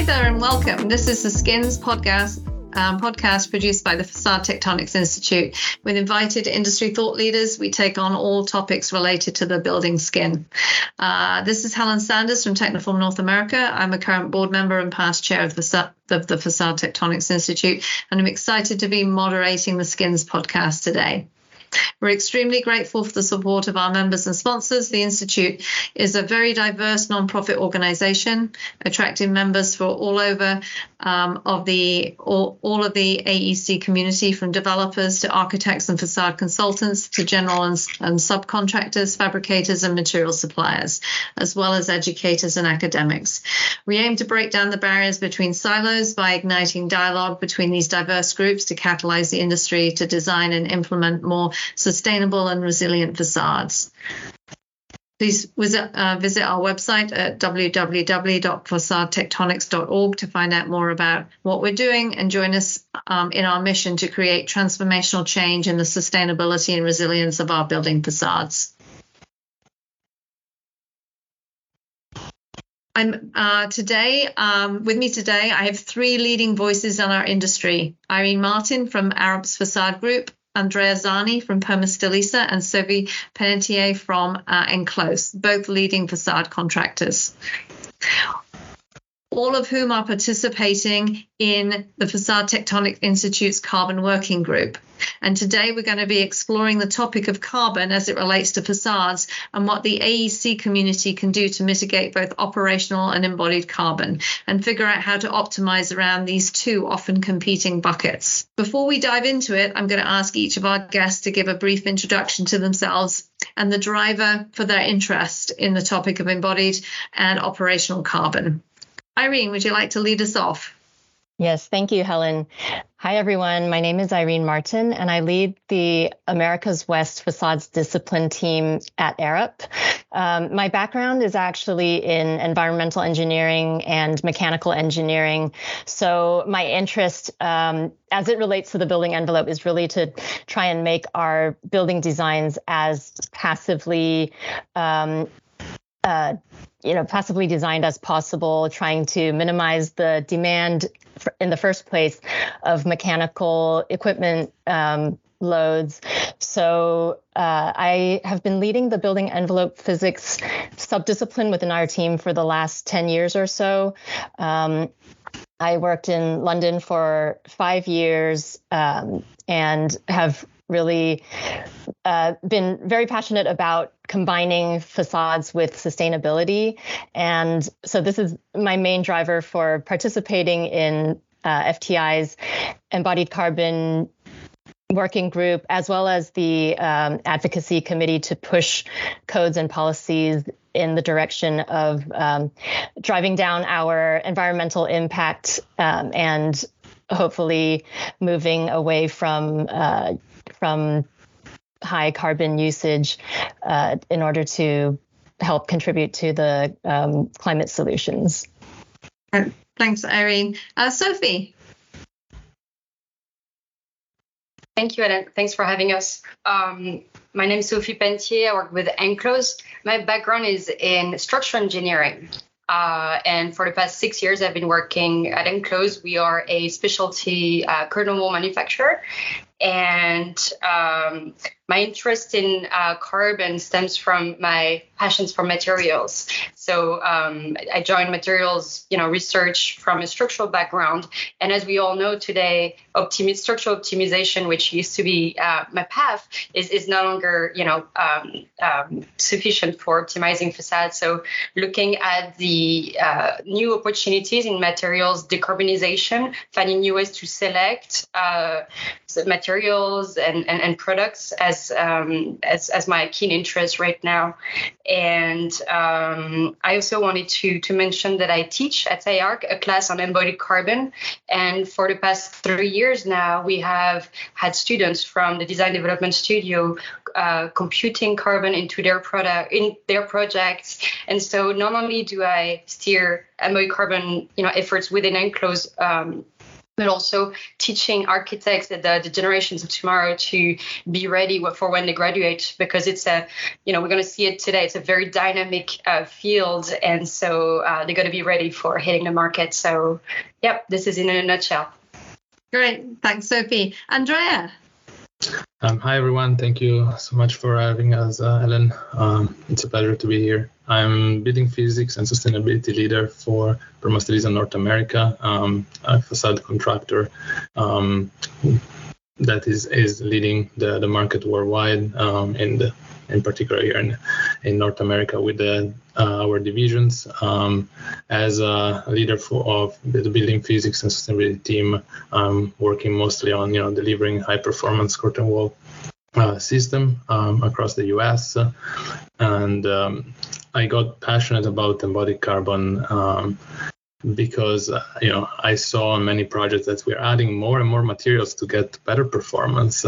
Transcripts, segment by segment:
Hi there and welcome. This is the Skins podcast produced by the Facade Tectonics Institute. With invited industry thought leaders, we take on all topics related to the building skin. This is Helen Sanders from Techniform North America. I'm a current board member and past chair of the Facade Tectonics Institute, and I'm excited to be moderating the Skins podcast today. We're extremely grateful for the support of our members and sponsors. The Institute is a very diverse nonprofit organization, attracting members from all over of the AEC community, from developers to architects and facade consultants to general and subcontractors, fabricators and material suppliers, as well as educators and academics. We aim to break down the barriers between silos by igniting dialogue between these diverse groups to catalyze the industry to design and implement more sustainable and resilient facades. Please visit our website at www.facadetectonics.org to find out more about what we're doing and join us in our mission to create transformational change in the sustainability and resilience of our building facades. With me today, I have three leading voices in our industry: Irene Martin from Arabs Facade Group, Andrea Zani from Permastilisa, and Sophie Pelletier from Enclose, both leading facade contractors, all of whom are participating in the Facade Tectonics Institute's Carbon Working Group. And today we're going to be exploring the topic of carbon as it relates to facades and what the AEC community can do to mitigate both operational and embodied carbon, and figure out how to optimize around these two often competing buckets. Before we dive into it, I'm going to ask each of our guests to give a brief introduction to themselves and the driver for their interest in the topic of embodied and operational carbon. Irene, would you like to lead us off? Yes, thank you, Helen. Hi, everyone. My name is Irene Martin, and I lead the America's West Facades Discipline team at Arup. My background is actually in environmental engineering and mechanical engineering. So my interest, as it relates to the building envelope, is really to try and make our building designs as passively designed as possible, trying to minimize the demand in the first place of mechanical equipment loads. So I have been leading the building envelope physics subdiscipline within our team for the last 10 years or so. I worked in London for 5 years and have really been very passionate about combining facades with sustainability. And so this is my main driver for participating in FTI's embodied carbon working group, as well as the advocacy committee to push codes and policies in the direction of driving down our environmental impact and hopefully moving away from high carbon usage in order to help contribute to the climate solutions. Thanks, Irene. Sophie. Thank you, Ellen. Thanks for having us. My name is Sophie Pelletier. I work with Enclose. My background is in structural engineering. And for the past 6 years, I've been working at Enclose. We are a specialty curtain wall manufacturer. And my interest in carbon stems from my passions for materials. So I joined materials, research from a structural background. And as we all know today, structural optimization, which used to be my path, is no longer, sufficient for optimizing facades. So looking at the new opportunities in materials decarbonization, finding new ways to select materials and products as my keen interest right now. And I also wanted to mention that I teach at IARC a class on embodied carbon. And for the past 3 years now, we have had students from the design development studio computing carbon into their projects. And so not only do I steer embodied carbon efforts within Enclose but also teaching architects that the generations of tomorrow to be ready for when they graduate, because it's we're going to see it today. It's a very dynamic field. And so they're going to be ready for hitting the market. So, yep, this is in a nutshell. Great. Thanks, Sophie. Andrea. Hi, everyone. Thank you so much for having us, Ellen. It's a pleasure to be here. I'm building physics and sustainability leader for Permastreeza North America, a facade contractor that is leading the market worldwide, in particular here in North America with our divisions. As a leader of the building physics and sustainability team, I'm working mostly on delivering high performance curtain wall system across the US, and I got passionate about embodied carbon because I saw on many projects that we're adding more and more materials to get better performance.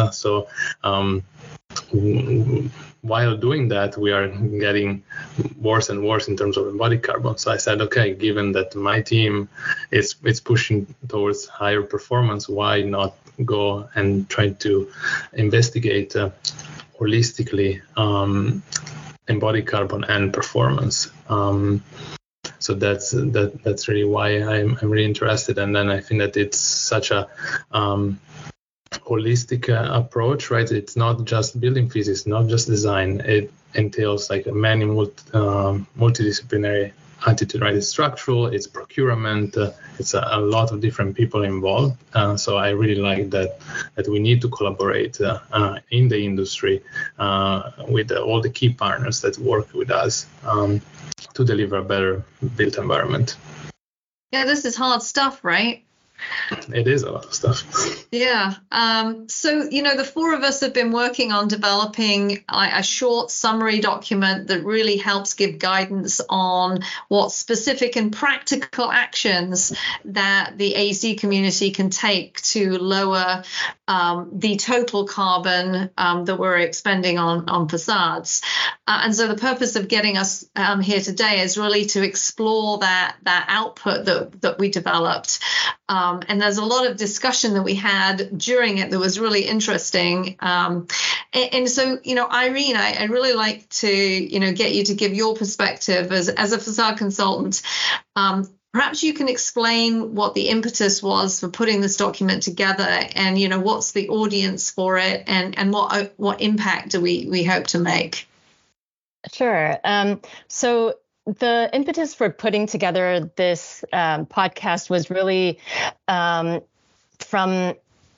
While doing that, we are getting worse and worse in terms of embodied carbon. So I said, okay, given that my team is pushing towards higher performance, why not go and try to investigate holistically embodied carbon and performance. So that's really why I'm really interested. And then I think that it's such a holistic approach, right? It's not just building physics, not just design. It entails like many multidisciplinary attitude, right? It's structural, it's procurement, it's a lot of different people involved. So I really like that we need to collaborate in the industry with all the key partners that work with us to deliver a better built environment. Yeah, this is hard stuff, right? It is a lot of stuff. Yeah. So, the four of us have been working on developing a short summary document that really helps give guidance on what specific and practical actions that the AZ community can take to lower the total carbon that we're expending on facades. And so the purpose of getting us here today is really to explore that output that we developed. And there's a lot of discussion that we had during it that was really interesting. And so, Irene, I'd really like to, get you to give your perspective as a facade consultant. Perhaps you can explain what the impetus was for putting this document together, and what's the audience for it, and what impact do we hope to make? Sure. So the impetus for putting together this podcast was really from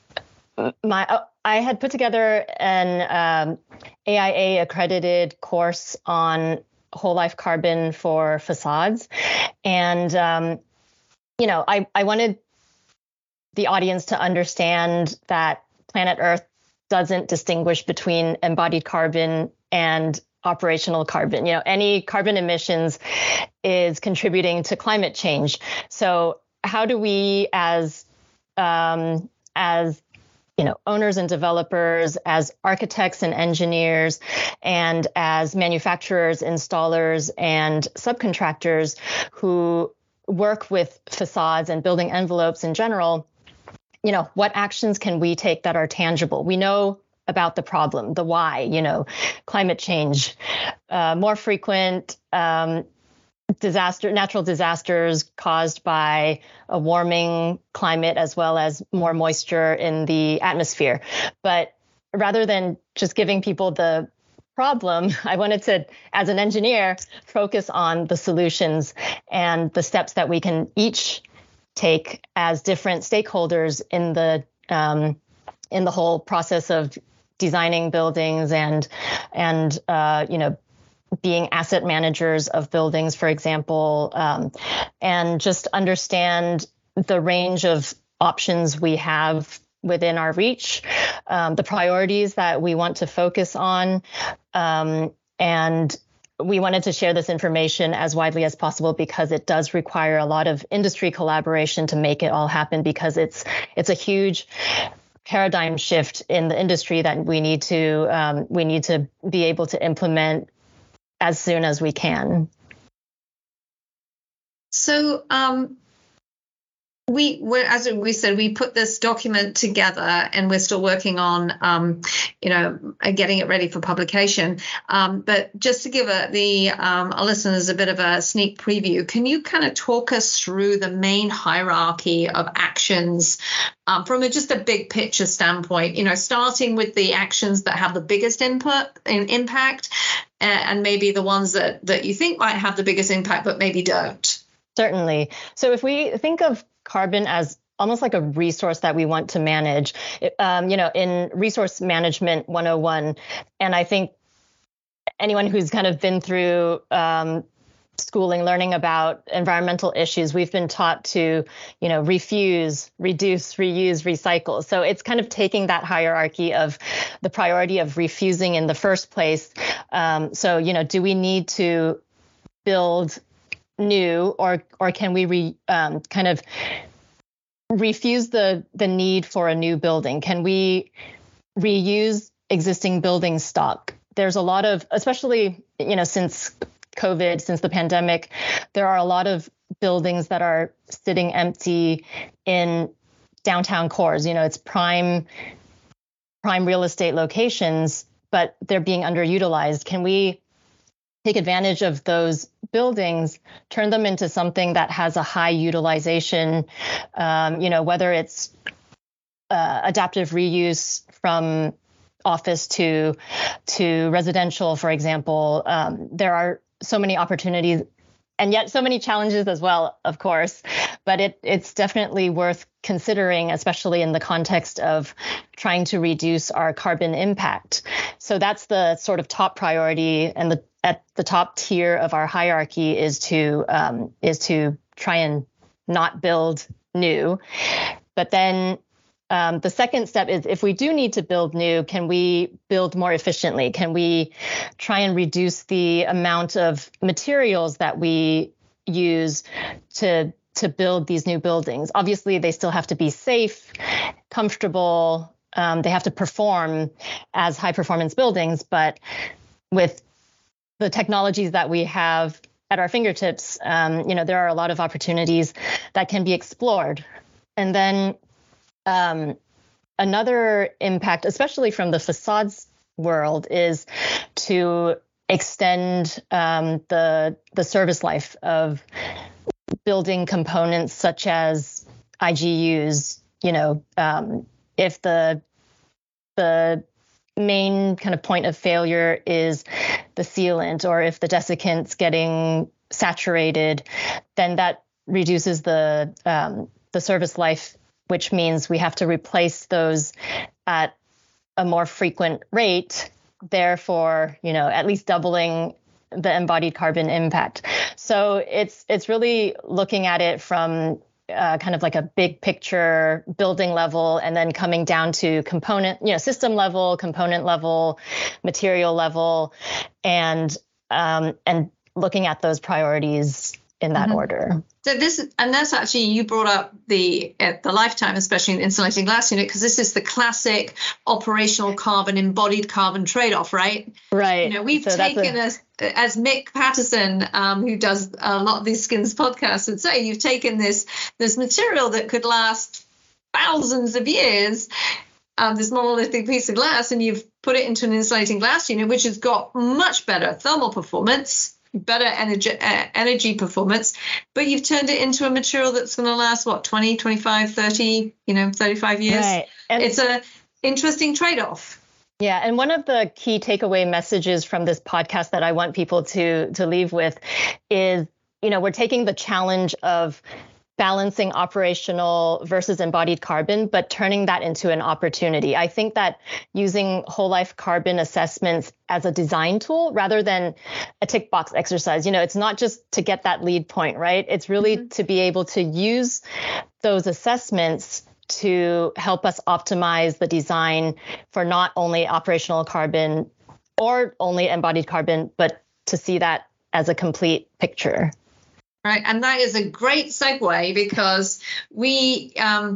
I had put together an AIA accredited course on whole life carbon for facades. And, I wanted the audience to understand that planet Earth doesn't distinguish between embodied carbon and operational carbon. Any carbon emissions is contributing to climate change. So how do we as owners and developers, as architects and engineers, and as manufacturers, installers, and subcontractors who work with facades and building envelopes in general, what actions can we take that are tangible? We know about the problem, the why, climate change, more frequent natural disasters caused by a warming climate, as well as more moisture in the atmosphere. But rather than just giving people the problem, I wanted to, as an engineer, focus on the solutions and the steps that we can each take as different stakeholders in the whole process of designing buildings and being asset managers of buildings, for example, and just understand the range of options we have within our reach, the priorities that we want to focus on, and we wanted to share this information as widely as possible because it does require a lot of industry collaboration to make it all happen, because it's a huge paradigm shift in the industry that we need to be able to implement as soon as we can. So as we said, we put this document together, and we're still working on, getting it ready for publication. But just to give our listeners a bit of a sneak preview, can you kind of talk us through the main hierarchy of actions from just a big picture standpoint? Starting with the actions that have the biggest impact, and maybe the ones that you think might have the biggest impact, but maybe don't. Certainly. So if we think of carbon as almost like a resource that we want to manage, in Resource Management 101, and I think anyone who's kind of been through schooling, learning about environmental issues, we've been taught to, refuse, reduce, reuse, recycle. So it's kind of taking that hierarchy of the priority of refusing in the first place. Do we need to build new, or can we kind of refuse the need for a new building? Can we reuse existing building stock? There's a lot of, especially, since COVID, since the pandemic, there are a lot of buildings that are sitting empty in downtown cores. It's prime real estate locations, but they're being underutilized. Can we take advantage of those buildings, turn them into something that has a high utilization, whether it's adaptive reuse from office to residential, for example? There are so many opportunities, and yet so many challenges as well, of course, but it's definitely worth considering, especially in the context of trying to reduce our carbon impact. So that's the sort of top priority, and at the top tier of our hierarchy is to try and not build new. But then the second step is, if we do need to build new, can we build more efficiently? Can we try and reduce the amount of materials that we use to build these new buildings? Obviously, they still have to be safe, comfortable. They have to perform as high performance buildings, but with the technologies that we have at our fingertips, there are a lot of opportunities that can be explored. And then another impact, especially from the facades world, is to extend the service life of building components such as IGUs. If the main kind of point of failure is the sealant, or if the desiccant's getting saturated, then that reduces the service life, which means we have to replace those at a more frequent rate, therefore, at least doubling the embodied carbon impact. So it's really looking at it from kind of like a big picture building level, and then coming down to component, system level, component level, material level, and looking at those priorities in that order. So that's actually, you brought up the lifetime, especially in insulating glass unit, because this is the classic operational carbon, embodied carbon trade-off, right? Right. We've taken as Mick Patterson, who does a lot of these skins podcasts, would say, you've taken this material that could last thousands of years, this monolithic piece of glass, and you've put it into an insulating glass unit, which has got much better thermal performance, better energy performance, but you've turned it into a material that's going to last 20, 25, 30, 35 years. Right. And it's a interesting trade-off. Yeah, and one of the key takeaway messages from this podcast that I want people to leave with is, we're taking the challenge of balancing operational versus embodied carbon, but turning that into an opportunity. I think that using whole life carbon assessments as a design tool rather than a tick box exercise, it's not just to get that lead point, right? It's really to be able to use those assessments to help us optimize the design for not only operational carbon or only embodied carbon, but to see that as a complete picture. Right. And that is a great segue, because we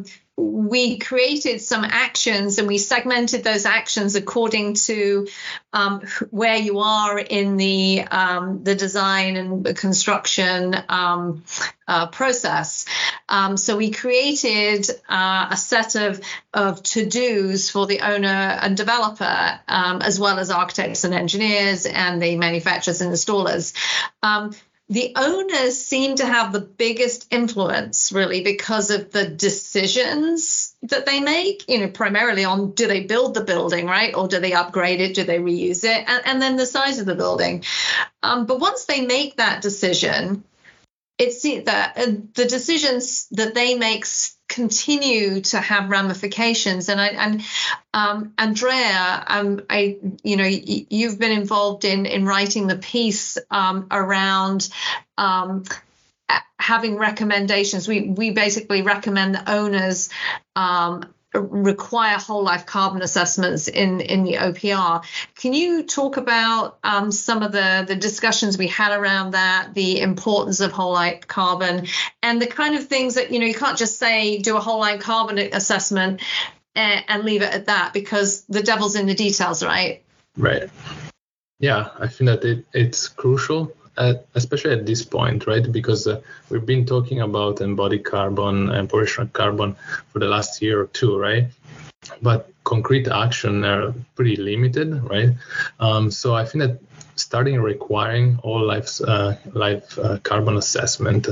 created some actions, and we segmented those actions according to where you are in the design and the construction process. So we created a set of to-dos for the owner and developer, as well as architects and engineers and the manufacturers and installers. The owners seem to have the biggest influence, really, because of the decisions that they make, primarily on, do they build the building, right? Or do they upgrade it? Do they reuse it? And then the size of the building. But once they make that decision, it's that the decisions that they make continue to have ramifications. And Andrea, you've been involved in writing the piece around having recommendations. We basically recommend that owners require whole life carbon assessments in the OPR. Can you talk about some of the discussions we had around that, the importance of whole life carbon, and the kind of things that, you can't just say do a whole life carbon assessment and leave it at that, because the devil's in the details, right? Right. Yeah, I think that it's crucial. Especially at this point, right? Because we've been talking about embodied carbon and operational carbon for the last year or two, right? But concrete action are pretty limited, right? So I think that starting requiring all life carbon assessment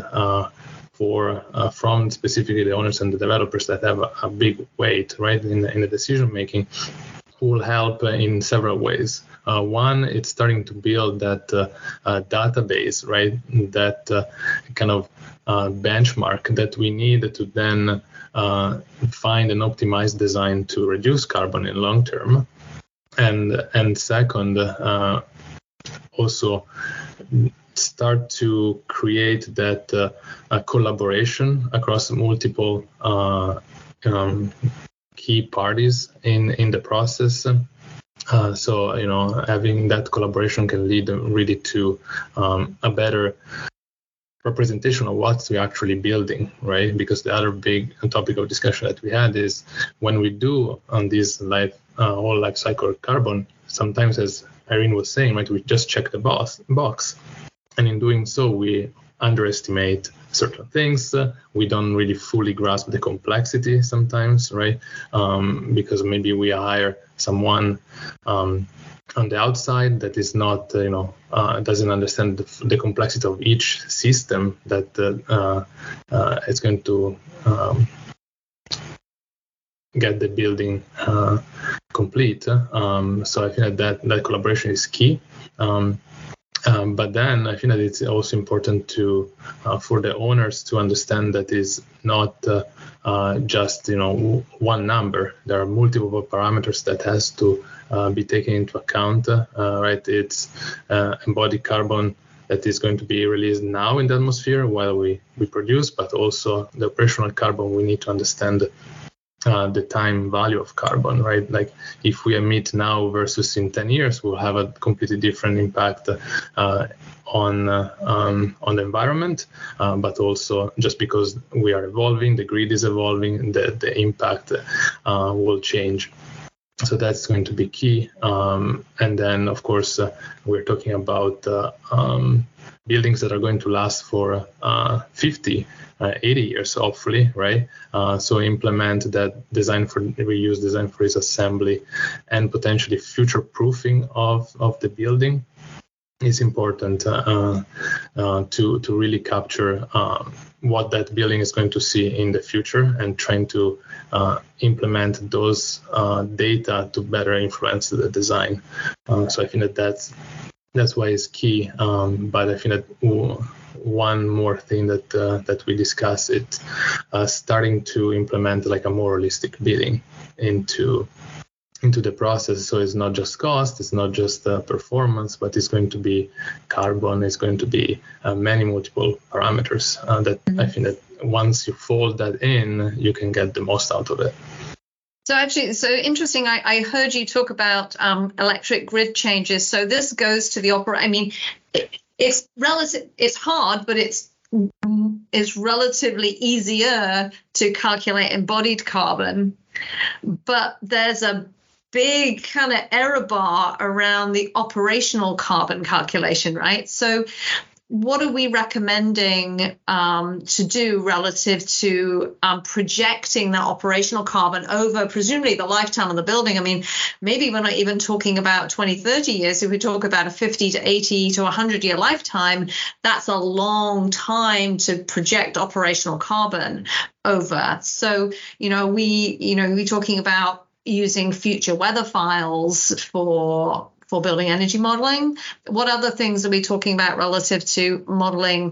from specifically the owners and the developers that have a big weight, right, in the decision making, will help in several ways. One, it's starting to build that database, right? That kind of benchmark that we need to then find an optimized design to reduce carbon in long term. And second, also start to create that collaboration across multiple key parties in the process. So, having that collaboration can lead really to a better representation of what we're actually building, right? Because the other big topic of discussion that we had is when we do on this whole life cycle carbon, sometimes, as Irene was saying, right, we just check the box. And in doing so, we underestimate certain things. We don't really fully grasp the complexity sometimes, right? Because maybe we hire someone on the outside that is not, doesn't understand the complexity of each system that is going to get the building complete. So I think that collaboration is key. But then I think that it's also important for the owners to understand that it's not just one number. There are multiple parameters that has to be taken into account. Right? It's embodied carbon that is going to be released now in the atmosphere while we produce, but also the operational carbon. We need to understand the time value of carbon, right? Like if we emit now versus in 10 years, we'll have a completely different impact on the environment, but also just because we are evolving, the grid is evolving, the impact will change. So that's going to be key. And then, of course, we're talking about buildings that are going to last for 50, 80 years, hopefully, right? So implement that design for reuse, design for disassembly, and potentially future proofing of the building is important to really capture what that building is going to see in the future, and trying to implement those data to better influence the design. So I think that's why it's key. But I think that one more thing that we discussed, it's starting to implement like a more holistic bidding into the process. So it's not just cost, it's not just performance, but it's going to be carbon, it's going to be many multiple parameters that I think that once you fold that in, you can get the most out of it. So actually, so interesting. I heard you talk about electric grid changes. So this goes to the operator. I mean, it's relative. It's hard, but it's relatively easier to calculate embodied carbon. But there's a big kind of error bar around the operational carbon calculation, right? So what are we recommending to do relative to projecting that operational carbon over presumably the lifetime of the building? I mean, maybe we're not even talking about 20, 30 years. If we talk about a 50 to 80 to 100-year lifetime, that's a long time to project operational carbon over. So, we're talking about using future weather files for building energy modeling. What other things are we talking about relative to modeling,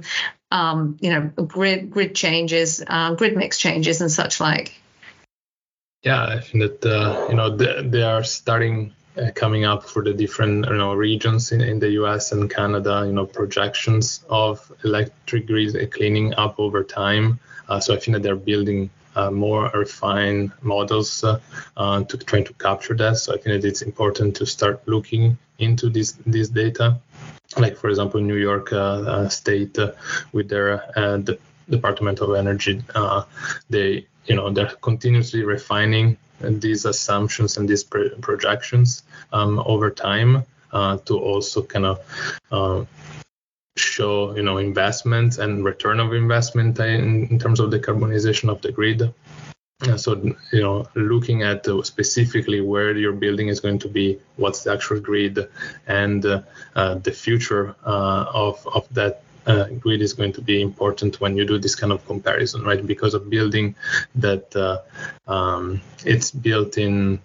grid changes, grid mix changes and such like? Yeah, I think that, they are starting coming up for the different regions in the US and Canada, projections of electric grid cleaning up over time. So I think that they're building more refined models to try to capture that. So I think that it's important to start looking into this data. Like, for example, New York State with their Department of Energy, they're continuously refining these assumptions and these projections over time to also kind of show investment and return of investment in terms of decarbonization of the grid. So looking at specifically where your building is going to be, what's the actual grid, and the future of that grid is going to be important when you do this kind of comparison, right? Because a building that it's built in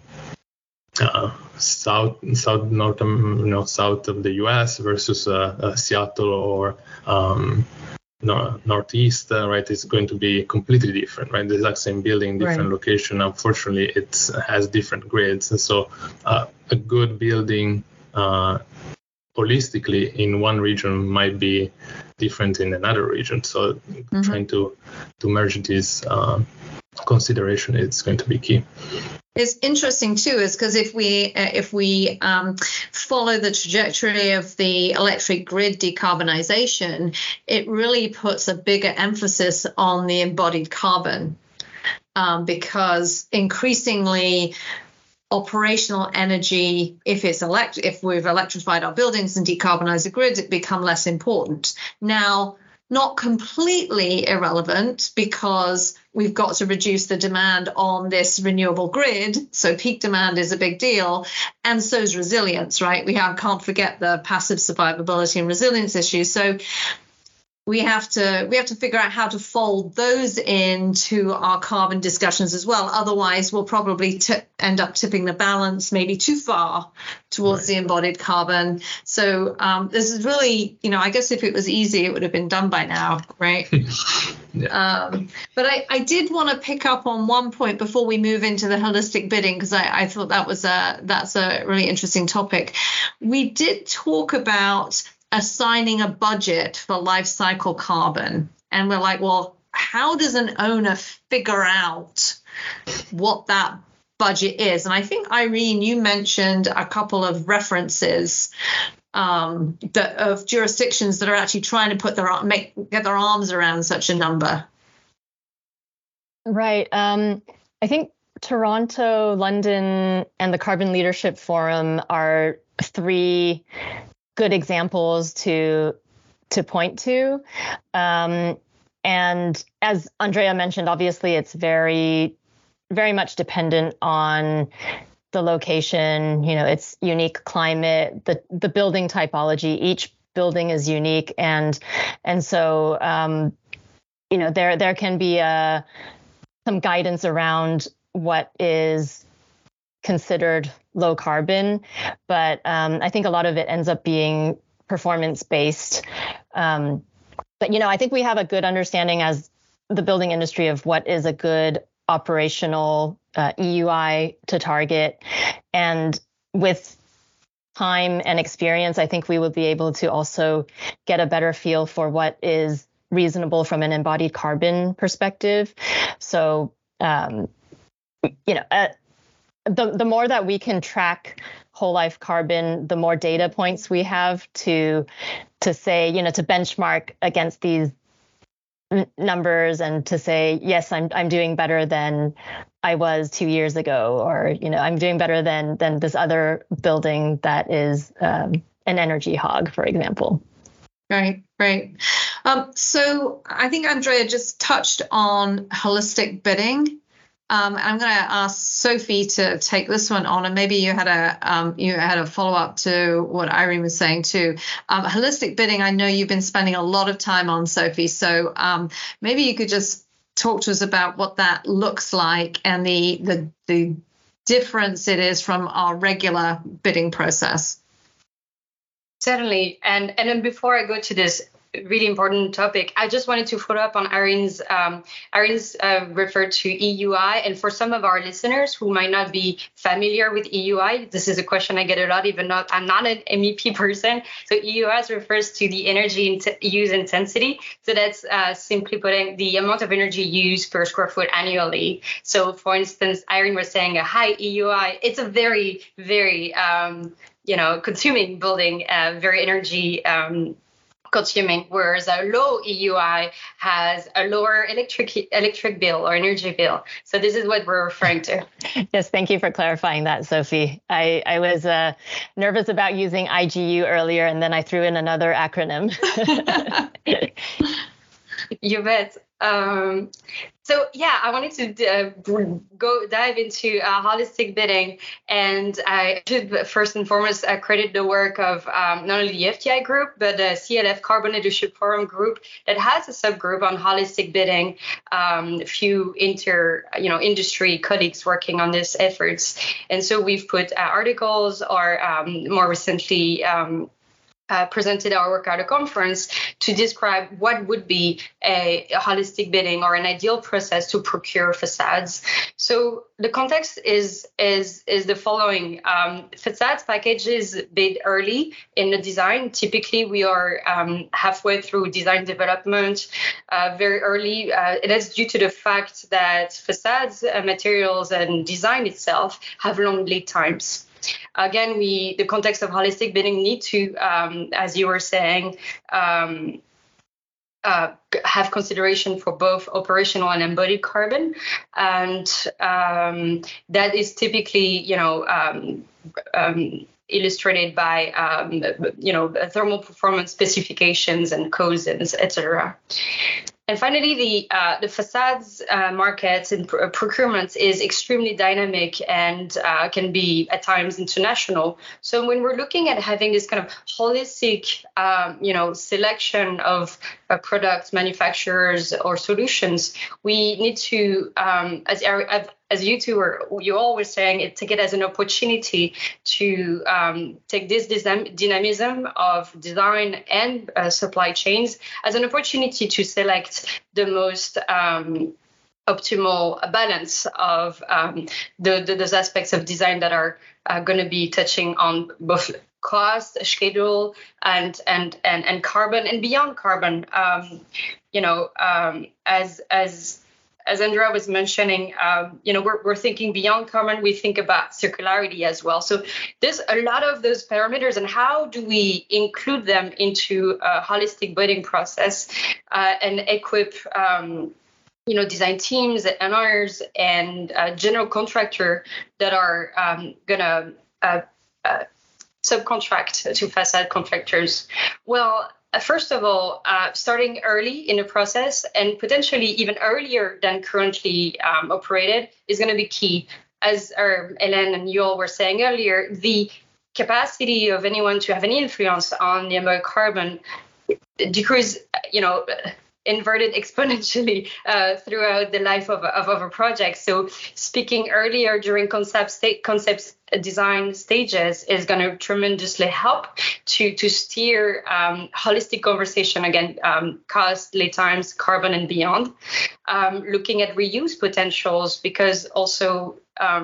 south of the U.S. versus Seattle or northeast, right? It's going to be completely different, right? The exact same building, different location. Unfortunately, it has different grids, and so a good building holistically in one region might be different in another region. So trying to merge this consideration is going to be key. It's interesting too, is because if we follow the trajectory of the electric grid decarbonization, it really puts a bigger emphasis on the embodied carbon, because increasingly operational energy, if we've electrified our buildings and decarbonized the grids, it become less important. Now, not completely irrelevant, because we've got to reduce the demand on this renewable grid. So peak demand is a big deal. And so is resilience, right? We can't forget the passive survivability and resilience issues. So we have to figure out how to fold those into our carbon discussions as well. Otherwise, we'll probably end up tipping the balance maybe too far towards the embodied carbon. So this is really, I guess if it was easy, it would have been done by now, right? But I did want to pick up on one point before we move into the holistic bidding, because I thought that's a really interesting topic. We did talk about assigning a budget for life cycle carbon. And we're like, well, how does an owner figure out what that budget is? And I think, Irene, you mentioned a couple of references of jurisdictions that are actually trying to get their arms around such a number. Right. I think Toronto, London, and the Carbon Leadership Forum are three good examples to point to. And as Andrea mentioned, obviously it's very, very much dependent on the location, its unique climate, the building typology. Each building is unique. And so, there can be some guidance around what is considered low carbon, but I think a lot of it ends up being performance based. But I think we have a good understanding as the building industry of what is a good operational EUI to target, and with time and experience, I think we will be able to also get a better feel for what is reasonable from an embodied carbon perspective. So, the more that we can track whole life carbon, the more data points we have to say, to benchmark against these numbers and to say, yes, I'm doing better than I was 2 years ago, or, I'm doing better than this other building that is an energy hog, for example. Great. So I think Andrea just touched on holistic bidding. I'm going to ask Sophie to take this one on, and maybe you had a follow up to what Irene was saying too. Holistic bidding, I know you've been spending a lot of time on, Sophie. So maybe you could just talk to us about what that looks like and the difference it is from our regular bidding process. Certainly. And then before I go to this really important topic, I just wanted to follow up on Irene's referred to EUI. And for some of our listeners who might not be familiar with EUI, this is a question I get a lot, even though I'm not an MEP person. So EUI refers to the energy use intensity. So that's simply putting the amount of energy used per square foot annually. So for instance, Irene was saying a high EUI, it's a very, very, consuming building, very energy consuming, whereas a low EUI has a lower electric bill or energy bill. So this is what we're referring to. Yes, thank you for clarifying that, Sophie. I was nervous about using IGU earlier, and then I threw in another acronym. You bet. I wanted to go dive into holistic bidding, and I should first and foremost credit the work of not only the FTI group, but the CLF Carbon Leadership Forum group that has a subgroup on holistic bidding. A few industry colleagues working on these efforts, and so we've put articles or more recently. Presented our work at a conference to describe what would be a holistic bidding or an ideal process to procure facades. So the context is the following. Facades packages bid early in the design. Typically, we are halfway through design development very early. It is due to the fact that facades, materials, and design itself have long lead times. Again, the context of holistic bidding need to, as you were saying, have consideration for both operational and embodied carbon, and that is typically, illustrated by, thermal performance specifications and codes, etc. And finally, the facades markets and procurements is extremely dynamic and can be at times international. So when we're looking at having this kind of holistic, selection of products, manufacturers, or solutions, we need to, as you two you always saying, take it as an opportunity to take this dynamism of design and supply chains as an opportunity to select the most optimal balance of those aspects of design that are going to be touching on both cost, schedule, and carbon and beyond carbon. As Andrea was mentioning, we're thinking beyond carbon. We think about circularity as well. So there's a lot of those parameters, and how do we include them into a holistic bidding process and equip, design teams, owners, and general contractor that are gonna subcontract to facade contractors. Well, first of all, starting early in the process and potentially even earlier than currently operated is going to be key. As Hélène and you all were saying earlier, the capacity of anyone to have any influence on the embodied carbon decrease, inverted exponentially throughout the life of a project. So speaking earlier during concept design stages is going to tremendously help to steer holistic conversation, again, cost, lead times, carbon, and beyond. Looking at reuse potentials, because also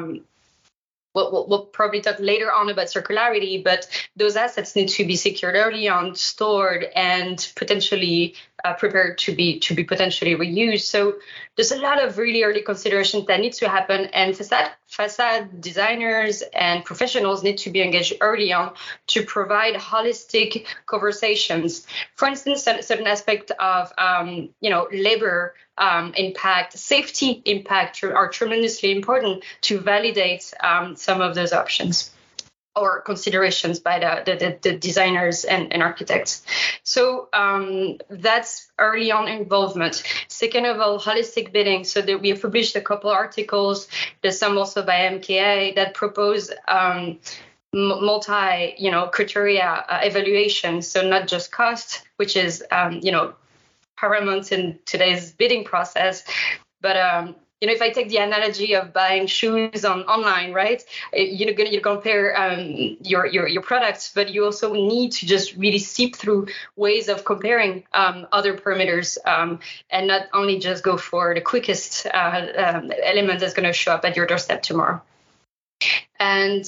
we'll probably talk later on about circularity, but those assets need to be secured early on, stored, and potentially prepared to be potentially reused. So there's a lot of really early considerations that needs to happen, and facade designers and professionals need to be engaged early on to provide holistic conversations. For instance, certain aspect of labor impact, safety impact are tremendously important to validate some of those options. or considerations by the designers and architects. So that's early on involvement. Second of all, holistic bidding. So that we have published a couple articles. There's some also by MKA that propose multi, criteria evaluation. So not just cost, which is, paramount in today's bidding process, but if I take the analogy of buying shoes online, right? You compare your products, but you also need to just really seep through ways of comparing other parameters, and not only just go for the quickest element that's going to show up at your doorstep tomorrow. And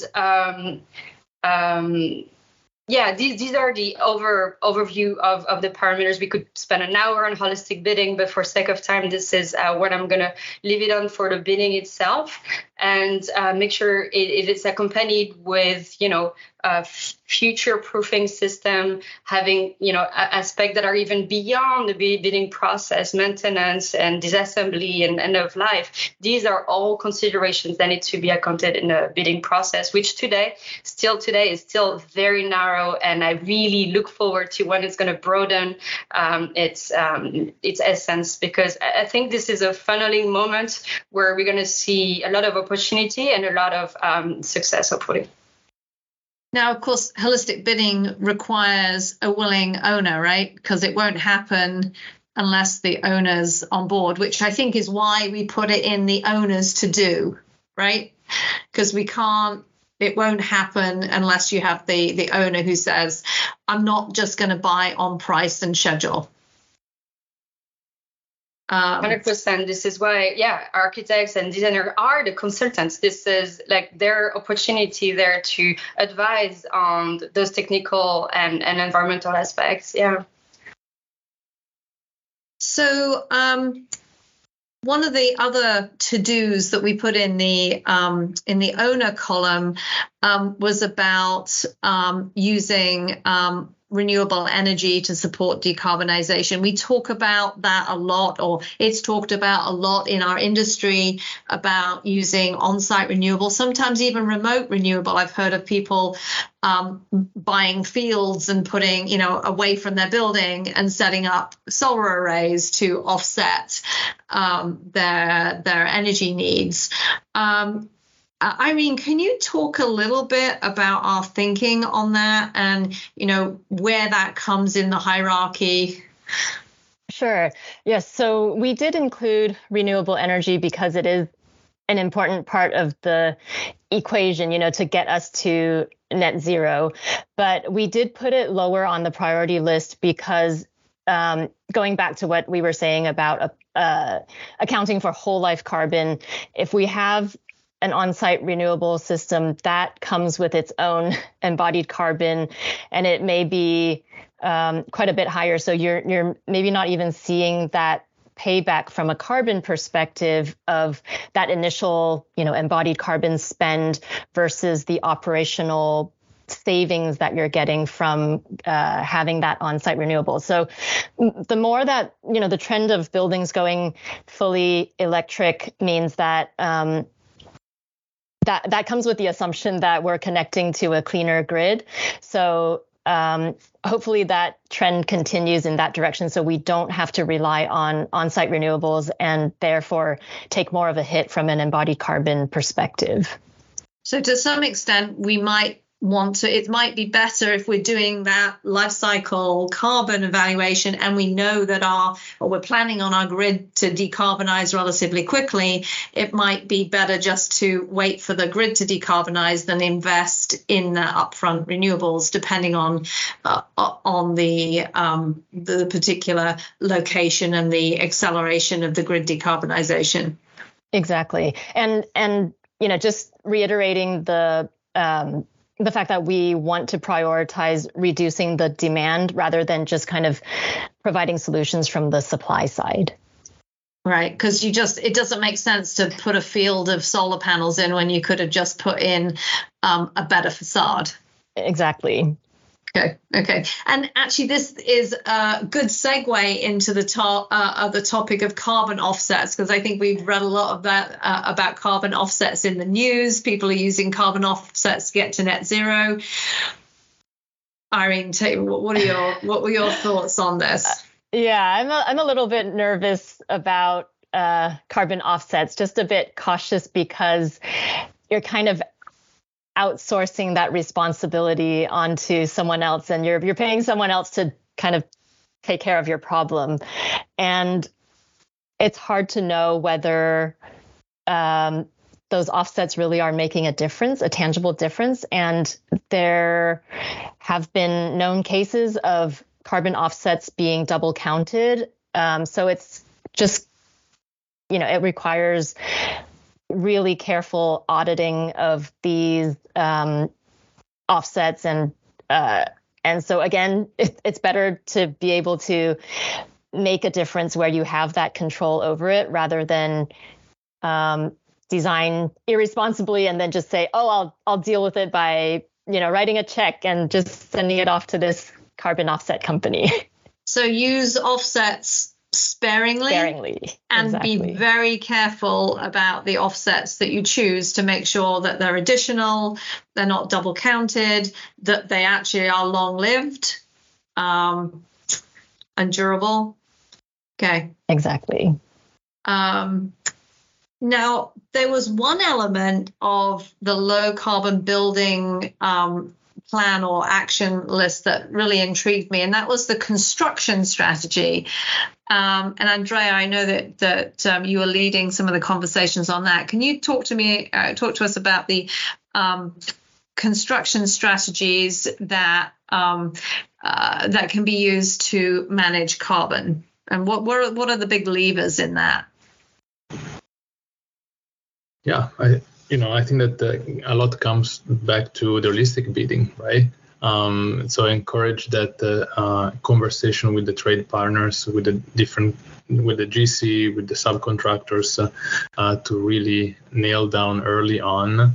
these are the overview of the parameters. We could spend an hour on holistic bidding, but for sake of time, this is what I'm going to leave it on for the bidding itself, and make sure it is accompanied with, a future-proofing system, having, aspects that are even beyond the bidding process, maintenance and disassembly and end of life. These are all considerations that need to be accounted in the bidding process, which today is still very narrow. And I really look forward to when it's going to broaden its essence, because I think this is a funneling moment where we're going to see a lot of opportunity and a lot of success, hopefully. Now, of course, holistic bidding requires a willing owner, right? Because it won't happen unless the owner's on board, which I think is why we put it in the owners to do, right? Because it won't happen unless you have the owner who says, I'm not just going to buy on price and schedule. 100%. This is why, architects and designers are the consultants. This is like their opportunity there to advise on those technical and environmental aspects. Yeah. So one of the other to-dos that we put in the owner column was about using renewable energy to support decarbonization. We talk about that a lot, or it's talked about a lot in our industry, about using on-site renewable, sometimes even remote renewable. I've heard of people buying fields and putting, away from their building and setting up solar arrays to offset their energy needs. Irene, can you talk a little bit about our thinking on that and, where that comes in the hierarchy? Sure. Yes. So we did include renewable energy because it is an important part of the equation, to get us to net zero. But we did put it lower on the priority list because going back to what we were saying about accounting for whole life carbon, if we have an on-site renewable system, that comes with its own embodied carbon, and it may be quite a bit higher. So you're maybe not even seeing that payback from a carbon perspective of that initial, embodied carbon spend versus the operational savings that you're getting from having that on-site renewable. So the more that, the trend of buildings going fully electric means that that comes with the assumption that we're connecting to a cleaner grid. So hopefully that trend continues in that direction, so we don't have to rely on on-site renewables and therefore take more of a hit from an embodied carbon perspective. So to some extent, we might it might be better if we're doing that life cycle carbon evaluation and we know that we're planning on our grid to decarbonize relatively quickly. It might be better just to wait for the grid to decarbonize than invest in the upfront renewables, depending on the particular location and the acceleration of the grid decarbonization. Exactly. And just reiterating the fact that we want to prioritize reducing the demand rather than just kind of providing solutions from the supply side. Right, because it doesn't make sense to put a field of solar panels in when you could have just put in a better facade. Exactly. Okay. And actually, this is a good segue into the topic of carbon offsets, because I think we've read a lot of that about carbon offsets in the news. People are using carbon offsets to get to net zero. Irene, what were your thoughts on this? Yeah, I'm a little bit nervous about carbon offsets, just a bit cautious, because you're kind of outsourcing that responsibility onto someone else, and you're paying someone else to kind of take care of your problem. And it's hard to know whether those offsets really are making a difference, a tangible difference. And there have been known cases of carbon offsets being double counted. So it's just, it requires really careful auditing of these offsets, and so again, it's better to be able to make a difference where you have that control over it, rather than design irresponsibly and then just say, oh, I'll deal with it by writing a check and just sending it off to this carbon offset company. So use offsets sparingly, and exactly. Be very careful about the offsets that you choose to make sure that they're additional, they're not double counted, that they actually are long lived and durable. Okay. Exactly. Now, there was one element of the low carbon building plan or action list that really intrigued me, and that was the construction strategy. And Andrea, I know that you are leading some of the conversations on that. Can you talk to us about the construction strategies that can be used to manage carbon, and what are the big levers in that? Yeah, I think that a lot comes back to the holistic bidding, right? So I encourage that conversation with the trade partners, with the GC, with the subcontractors, to really nail down early on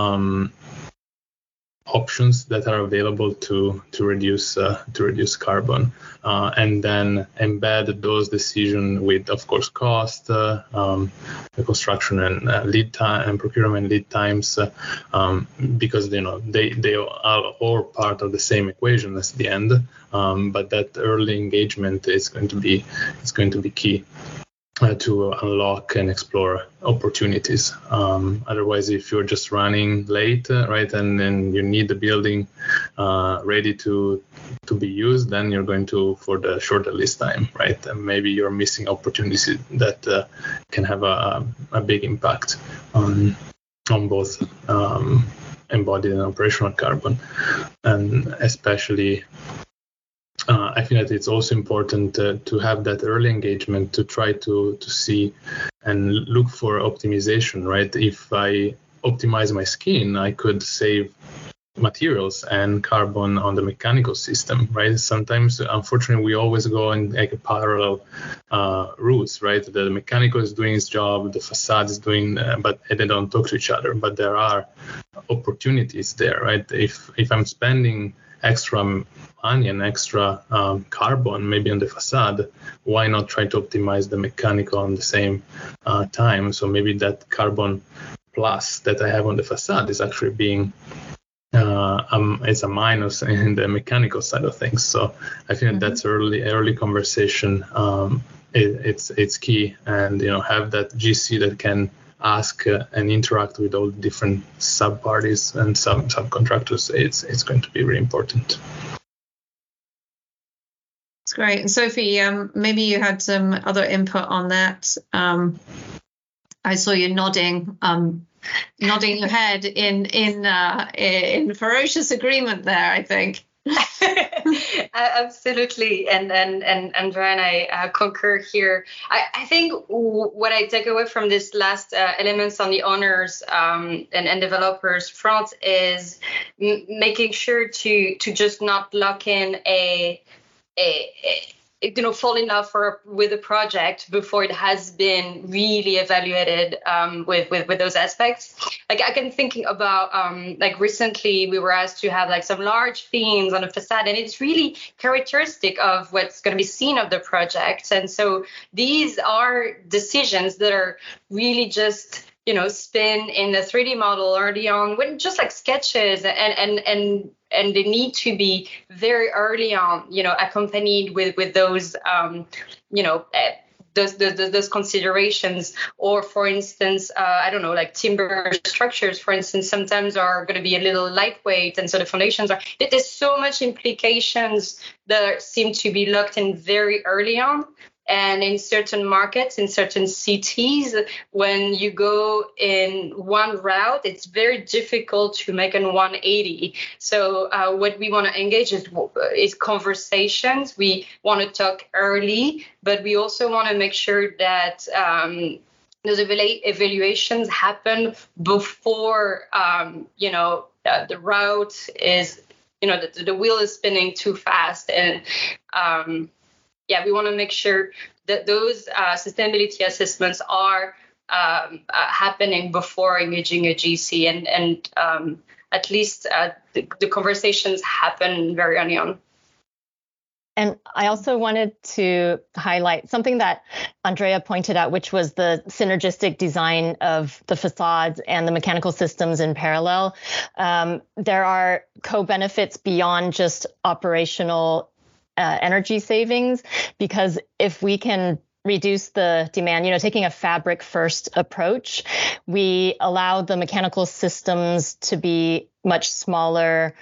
options that are available to reduce carbon, and then embed those decisions with, of course, cost, the construction and lead time and procurement lead times, because they are all part of the same equation at the end. But that early engagement is going to be key to unlock and explore opportunities. Otherwise, if you're just running late, right, and then you need the building ready to be used, then you're going for the shorter lease time, right? And maybe you're missing opportunities that can have a big impact on both embodied and operational carbon, and especially. I think that it's also important to have that early engagement to try to see and look for optimization, right? If I optimize my skin, I could save materials and carbon on the mechanical system, right? Sometimes, unfortunately, we always go in like a parallel routes, right? The mechanical is doing its job, the facade is doing, but they don't talk to each other. But there are opportunities there, right? If I'm spending extra money and extra carbon maybe on the facade, why not try to optimize the mechanical on the same time? So maybe that carbon plus that I have on the facade is actually being it's a minus in the mechanical side of things. So I think that's early conversation. It's key, and have that GC that can ask and interact with all the different sub-parties and subcontractors. It's going to be really important. That's great. And Sophie, maybe you had some other input on that. I saw you nodding your head in ferocious agreement there, I think. Absolutely, and Andrea and I concur here. I think what I take away from this last elements on the owners and developers front is making sure to just not lock in a fall in love with a project before it has been really evaluated with those aspects. Like I can think about like recently we were asked to have like some large themes on a facade, and it's really characteristic of what's going to be seen of the project. And so these are decisions that are really just spin in the 3D model early on, when just like sketches, and they need to be very early on, accompanied with those, those considerations. Or for instance, I don't know, like timber structures, for instance, sometimes are going to be a little lightweight, and so the foundations are. There's so much implications that seem to be locked in very early on. And in certain markets, in certain cities, when you go in one route, it's very difficult to make a 180. So what we want to engage is conversations. We want to talk early, but we also want to make sure that those evaluations happen before, the route is, the wheel is spinning too fast. And we want to make sure that those sustainability assessments are happening before engaging a GC, and at least the conversations happen very early on. And I also wanted to highlight something that Andrea pointed out, which was the synergistic design of the facades and the mechanical systems in parallel. There are co-benefits beyond just operational energy savings, because if we can reduce the demand, taking a fabric first approach, we allow the mechanical systems to be much smaller,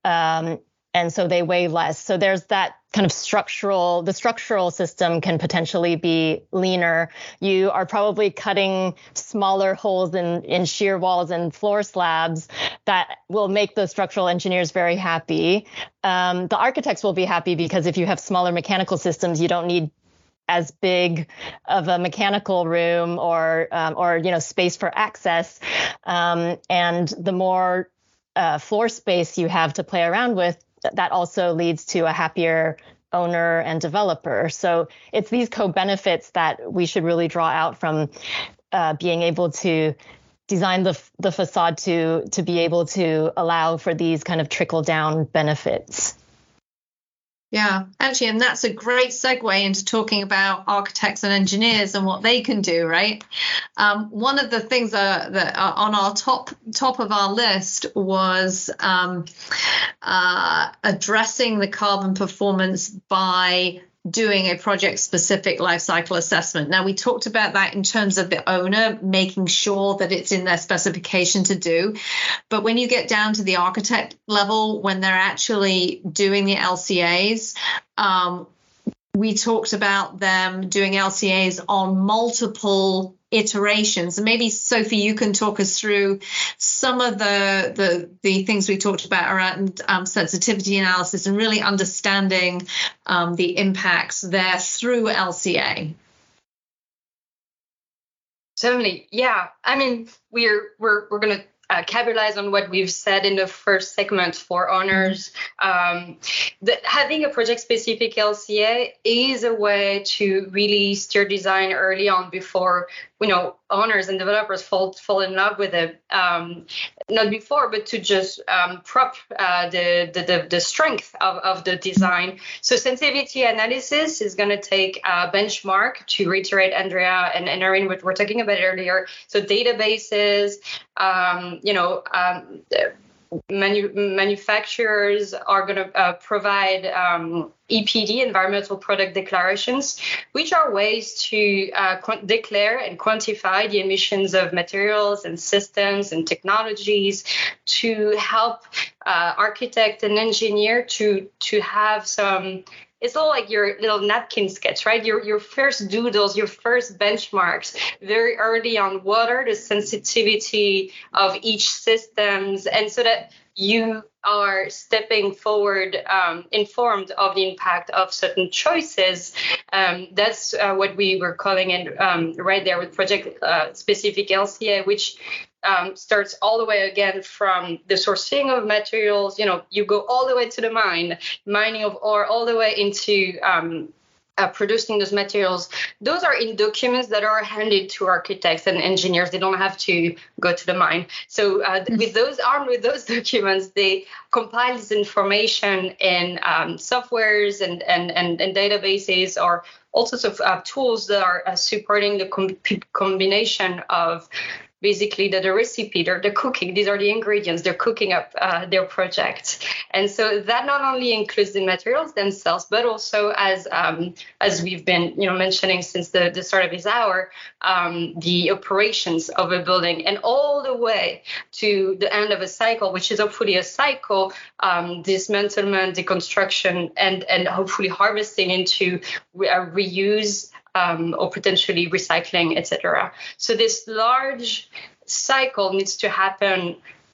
and so they weigh less. So there's that kind of the structural system can potentially be leaner. You are probably cutting smaller holes in shear walls and floor slabs that will make the structural engineers very happy. The architects will be happy because if you have smaller mechanical systems, you don't need as big of a mechanical room or space for access. And the more floor space you have to play around with, that also leads to a happier owner and developer. So it's these co-benefits that we should really draw out from being able to design the facade to be able to allow for these kind of trickle down benefits. Yeah, actually, and that's a great segue into talking about architects and engineers and what they can do, right? One of the things that are on our top of our list was addressing the carbon performance by doing a project-specific life cycle assessment. Now, we talked about that in terms of the owner, making sure that it's in their specification to do. But when you get down to the architect level, when they're actually doing the LCAs, we talked about them doing LCAs on multiple iterations. And maybe, Sophie, you can talk us through some of the things we talked about around sensitivity analysis and really understanding the impacts there through LCA. Certainly, yeah. I mean, we're going to capitalize on what we've said in the first segment for owners. Having a project-specific LCA is a way to really steer design early on before owners and developers fall in love with it. Not before, but to just prop the strength of the design. So sensitivity analysis is going to take a benchmark, to reiterate Andrea and Erin what we're talking about earlier. So databases, manufacturers are going to provide EPD, environmental product declarations, which are ways to declare and quantify the emissions of materials and systems and technologies, to help architect and engineer to have some. It's all like your little napkin sketch, right? Your first doodles, your first benchmarks very early on. What are the sensitivity of each systems? And so that you are stepping forward informed of the impact of certain choices. That's what we were calling it right there with project-specific LCA, which starts all the way again from the sourcing of materials. You go all the way to the mining of ore, all the way into producing those materials, those are in documents that are handed to architects and engineers. They don't have to go to the mine. So armed with those documents, they compile this information in softwares and databases, or all sorts of tools that are supporting the combination of basically the recipe, the cooking. These are the ingredients. They're cooking up their project. And so that not only includes the materials themselves, but also as we've been mentioning since the start of this hour, the operations of a building, and all the way to the end of a cycle, which is hopefully a cycle, dismantlement, deconstruction, and hopefully harvesting into reuse, or potentially recycling, etc. So this large cycle needs to happen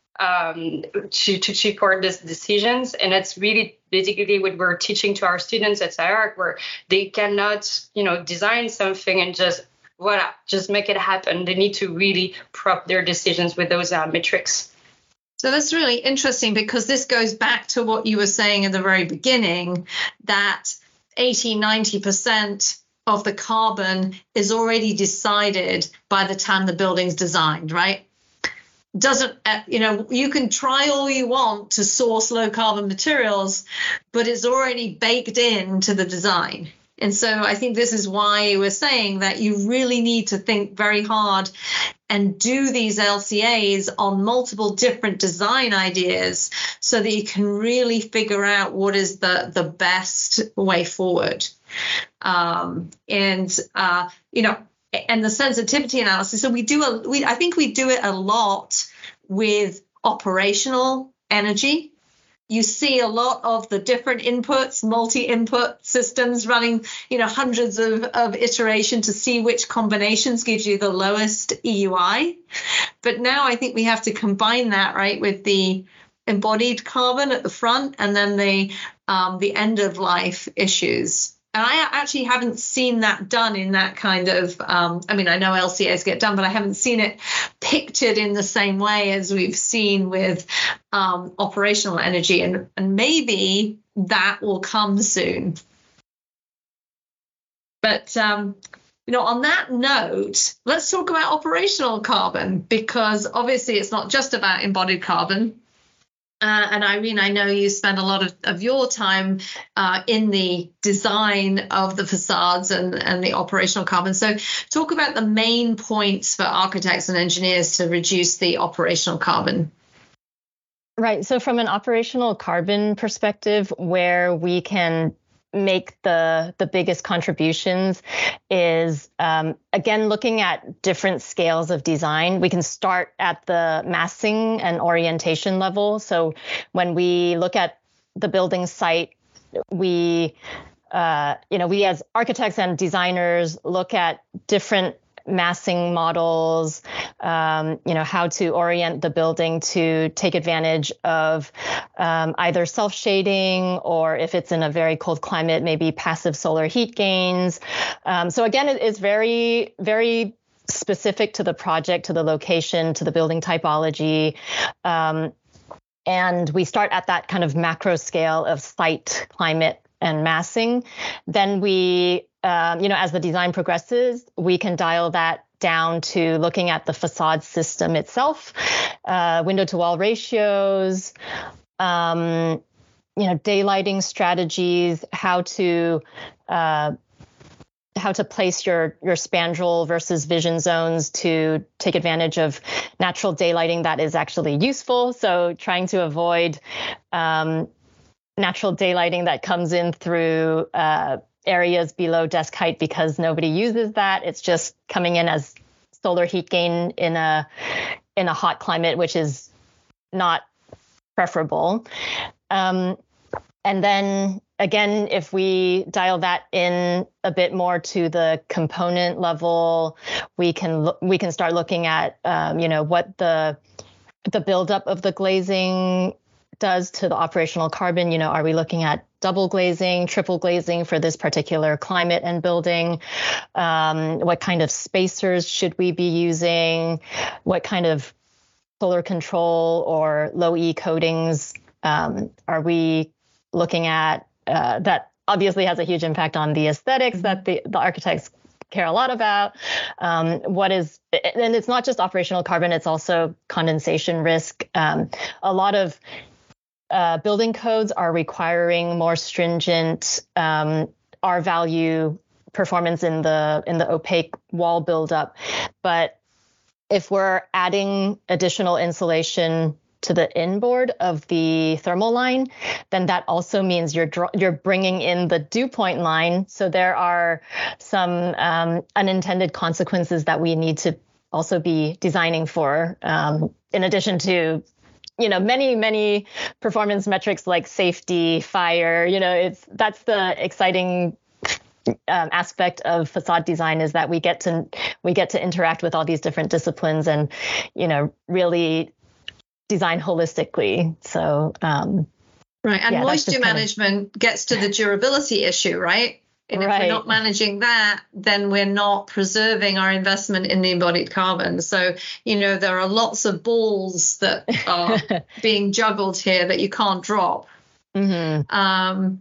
to support these decisions, and that's really basically what we're teaching to our students at SCI-Arc, where they cannot, design something and just make it happen. They need to really prop their decisions with those metrics. So that's really interesting, because this goes back to what you were saying in the very beginning, that 80-90% of the carbon is already decided by the time the building's designed, right? You can try all you want to source low carbon materials, but it's already baked into the design. And so I think this is why we're saying that you really need to think very hard and do these LCAs on multiple different design ideas so that you can really figure out what is the best way forward. And the sensitivity analysis. So I think we do it a lot with operational energy. You see a lot of the different inputs, multi-input systems running, hundreds of iteration to see which combinations gives you the lowest EUI. But now I think we have to combine that, right, with the embodied carbon at the front, and then the end of life issues. And I actually haven't seen that done in that kind of, I know LCAs get done, but I haven't seen it pictured in the same way as we've seen with operational energy. And maybe that will come soon. But, on that note, let's talk about operational carbon, because obviously it's not just about embodied carbon. And Irene, I know you spend a lot of your time in the design of the facades and the operational carbon. So talk about the main points for architects and engineers to reduce the operational carbon. Right. So from an operational carbon perspective, where we can make the biggest contributions is, again, looking at different scales of design. We can start at the massing and orientation level. So when we look at the building site, we as architects and designers look at different massing models, how to orient the building to take advantage of either self-shading, or if it's in a very cold climate, maybe passive solar heat gains. So again, it is very, very specific to the project, to the location, to the building typology. And we start at that kind of macro scale of site, climate, and massing. Then we as the design progresses, we can dial that down to looking at the facade system itself, window to wall ratios, daylighting strategies, how to place your spandrel versus vision zones to take advantage of natural daylighting that is actually useful. So trying to avoid natural daylighting that comes in through areas below desk height, because nobody uses that. It's just coming in as solar heat gain in a hot climate, which is not preferable. And then again, if we dial that in a bit more to the component level, we can start looking at what the buildup of the glazing does to the operational carbon. Are we looking at double glazing, triple glazing for this particular climate and building? What kind of spacers should we be using? What kind of solar control or low E coatings are we looking at that obviously has a huge impact on the aesthetics that the architects care a lot about. And it's not just operational carbon, it's also condensation risk. A lot of building codes are requiring more stringent R value performance in the opaque wall buildup. But if we're adding additional insulation to the inboard of the thermal line, then that also means you're bringing in the dew point line. So there are some unintended consequences that we need to also be designing for, in addition to many performance metrics like safety, fire. That's the exciting aspect of facade design, is that we get to interact with all these different disciplines and really design holistically. So right, and moisture management gets to the durability issue, right? And if we're not managing that, then we're not preserving our investment in the embodied carbon. So, there are lots of balls that are being juggled here that you can't drop. Mm-hmm.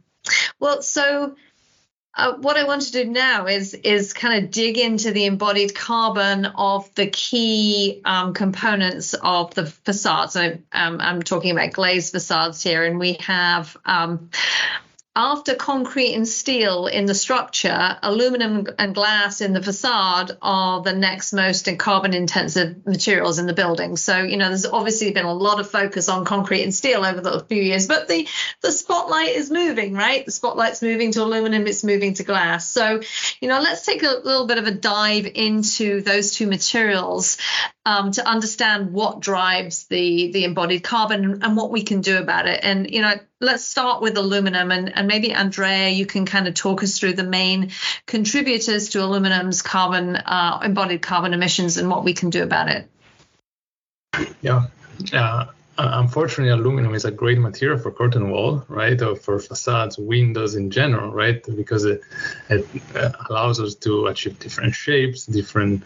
What I want to do now is kind of dig into the embodied carbon of the key components of the facades. So I'm talking about glazed facades here, and we have after concrete and steel in the structure, aluminum and glass in the facade are the next most carbon intensive materials in the building. So, there's obviously been a lot of focus on concrete and steel over the few years, but the spotlight is moving, right? The spotlight's moving to aluminum, it's moving to glass. So, let's take a little bit of a dive into those two materials to understand what drives the embodied carbon and what we can do about it. And, let's start with aluminum, and maybe Andrea, you can kind of talk us through the main contributors to aluminum's embodied carbon emissions and what we can do about it. Yeah. Unfortunately, aluminum is a great material for curtain wall, right? Or for facades, windows in general, right? Because it allows us to achieve different shapes, different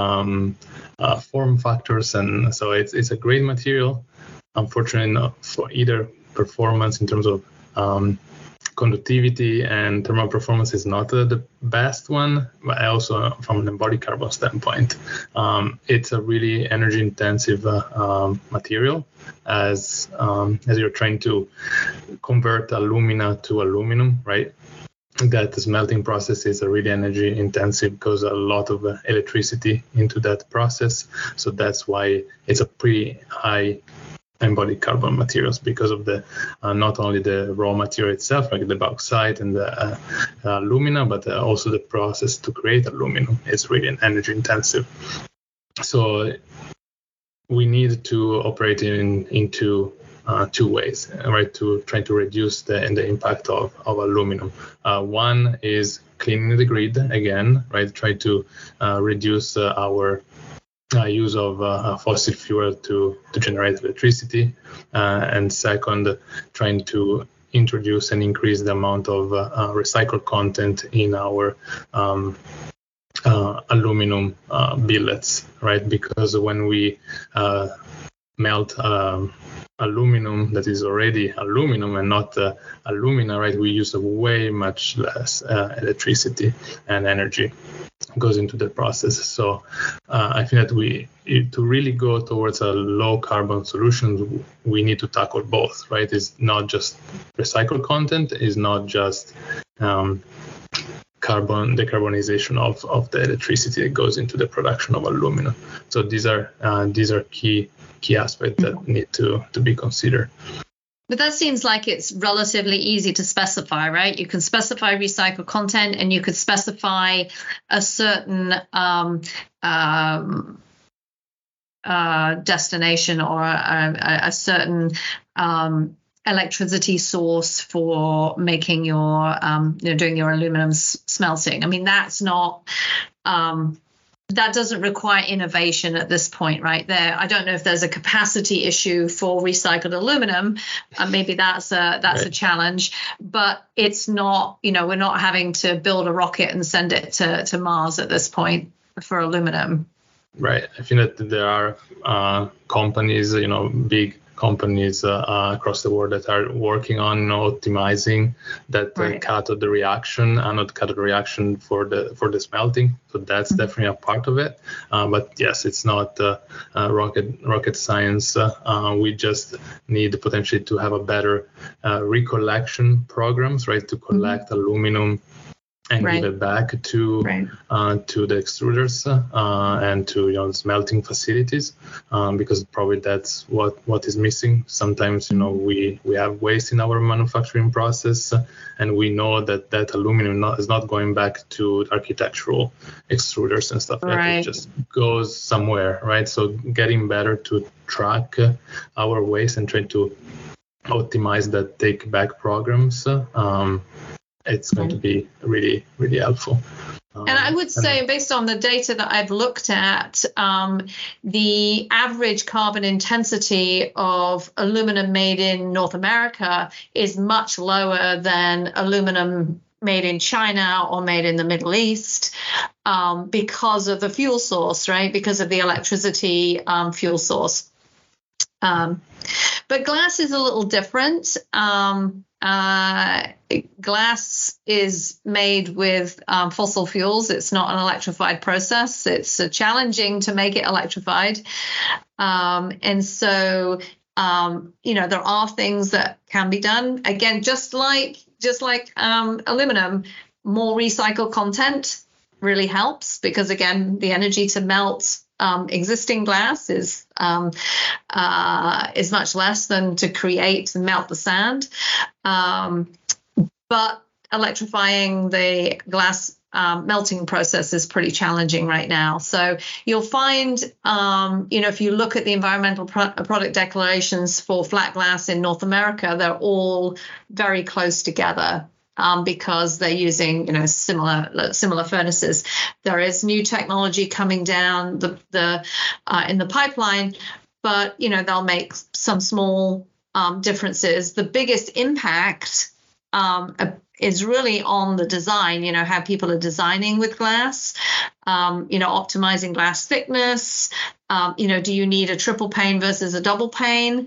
form factors, and so it's a great material. Unfortunately, not for either performance in terms of conductivity and thermal performance is not the best one, but also from an embodied carbon standpoint, it's a really energy intensive material as you're trying to convert alumina to aluminum, right? That smelting process is a really energy intensive, goes a lot of electricity into that process. So that's why it's a pretty high embodied carbon materials, because of the not only the raw material itself, like the bauxite and the alumina, but also the process to create aluminum is really an energy intensive. So we need to operate into two ways, right, to try to reduce the impact of aluminum. One is cleaning the grid again, right, try to reduce our use of fossil fuel to generate electricity, and second, trying to introduce and increase the amount of recycled content in our aluminum billets, right? Because when we melt aluminum that is already aluminum and not alumina, right, we use way much less electricity and energy goes into the process. So I think that to really go towards a low carbon solution, we need to tackle both, right? It's not just recycled content, it's not just decarbonization of the electricity that goes into the production of aluminum. So these are key aspects that need to be considered. But that seems like it's relatively easy to specify, right? You can specify recycled content, and you could specify a certain destination or a certain electricity source for making your doing your aluminum smelting. I mean, that's not that doesn't require innovation at this point, right? There, I don't know if there's a capacity issue for recycled aluminum. Maybe that's a challenge, but it's not. We're not having to build a rocket and send it to Mars at this point for aluminum. Right. I think that there are companies, big companies across the world that are working on optimizing that cathode reaction, anode cathode reaction for the smelting. So that's definitely a part of it. But yes, it's not rocket science. We just need potentially to have a better recollection programs, right, to collect aluminum and give it back to the extruders and to smelting facilities, because probably that's what is missing. Sometimes we have waste in our manufacturing process, and we know that aluminum is not going back to architectural extruders and stuff like that. It just goes somewhere, right? So getting better to track our waste and trying to optimize that take back programs. It's going to be really, really helpful. And I would say, based on the data that I've looked at, the average carbon intensity of aluminum made in North America is much lower than aluminum made in China or made in the Middle East, because of the fuel source, right? Because of the electricity fuel source. But glass is a little different. Glass is made with fossil fuels. It's not an electrified process. It's challenging to make it electrified. And so, there are things that can be done. Again, just like aluminum, more recycled content really helps, because again, the energy to melt existing glass is much less than to create and melt the sand. But electrifying the glass melting process is pretty challenging right now. So you'll find, if you look at the environmental product declarations for flat glass in North America, they're all very close together. Because they're using, similar furnaces. There is new technology coming down in the pipeline, but they'll make some small differences. The biggest impact is really on the design. How people are designing with glass. Optimizing glass thickness. Do you need a triple pane versus a double pane?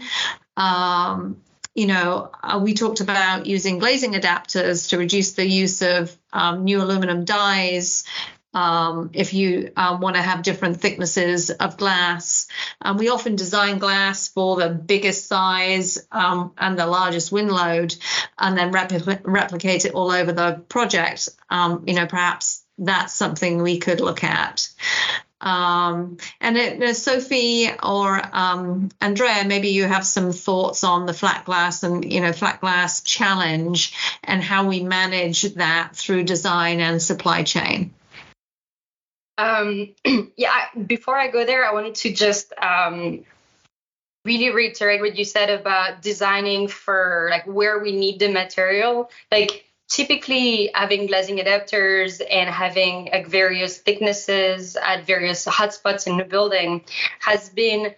We talked about using glazing adapters to reduce the use of new aluminum dies if you want to have different thicknesses of glass. We often design glass for the biggest size and the largest wind load, and then replicate it all over the project. Perhaps that's something we could look at. Sophie or Andrea, maybe you have some thoughts on the flat glass and flat glass challenge and how we manage that through design and supply chain. Before I go there, I wanted to just really reiterate what you said about designing for where we need the material. Typically, having glazing adapters and having various thicknesses at various hotspots in the building has been